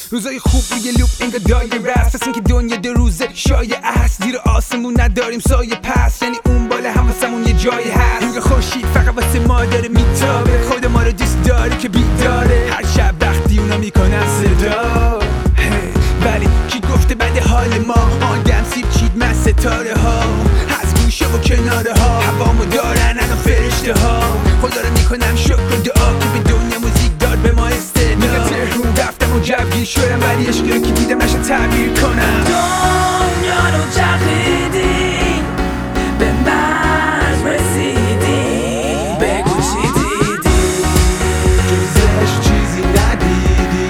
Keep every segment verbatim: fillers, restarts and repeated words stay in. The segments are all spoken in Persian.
روزای خوب روی لوب انگار دایره است، پس اینکه دنیا دو روزه شایعه است. زیر آسمون نداریم سایه پس، یعنی اون بالا هم واسمون یه جایی هست. نور خورشید فقط واسه ما داره میتابه، خود ما رو دوست داره که بیداره. هر شب وقتی اونا میکنن صدا، ولی کی گفته بده حال ما؟ آدم سیب چید من ستاره ها، از گوشه و کناره ها هوامو دارن انا فرشته ها. خدا رو میکنم شکر و دعا که به دنیا موزیک داد به ما استعداد. میگم تهرون رفتم و جوگیر شدم، ولی عشقی رو که دیدم نشه تعبیر کنم. دنیا رو چرخیدی، به مرز رسیدی، بگو چی دیدی؟ جزش چیزی ندیدی،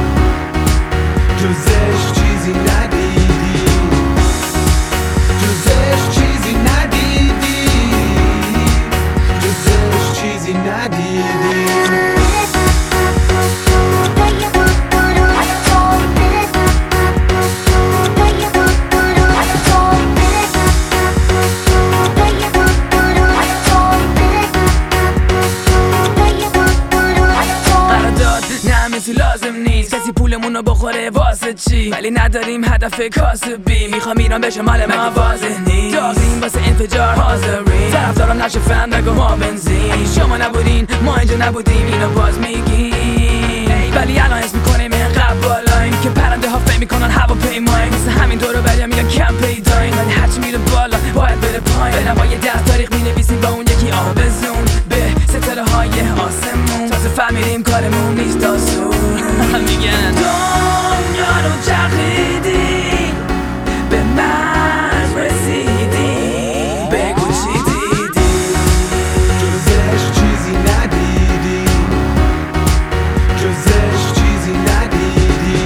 جزش چیزی ندیدی، جزش چیزی ندیدی، جزش چیزی ندیدی. لازم نیست کسی پولمون رو بخوره واسه چی، ولی نداریم هدف کاسبی. میخوام ایران بشه مال ما واضح نیست، داغیم واسه انفجار حاضرین. طرفدارم نشه فن بگو ما بنزین، شما نبودین ما اینجا نبودیم اینو باز میگیم. ولی الان حس میکنیم اینقدر بالاییم که پرنده ها فهم میکنن هواپیماییم. مثل همین دورو بریم میگن کم پیداییم، ولی هرچی میره بالا باید بره پایین. به نمای دست تاریخ مینویسیم با اون یکی آوزون به ستاره های آسمون. تازه فهمیدیم کارمون نیست آسون. میگن دنیا رو چرخیدی، به مرز رسیدی، بگو چی دیدی؟ جزش چیزی ندیدی، جزش چیزی ندیدی،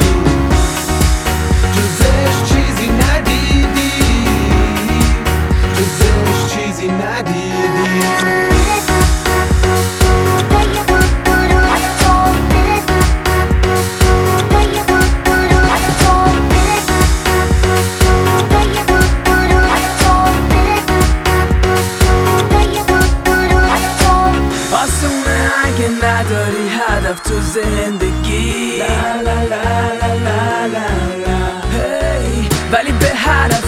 جزش چیزی ندیدی، جزش چیزی ندیدی. نداری هدف تو زندگی، لا لا لا لا لا لا لا. hey. ولی به هدف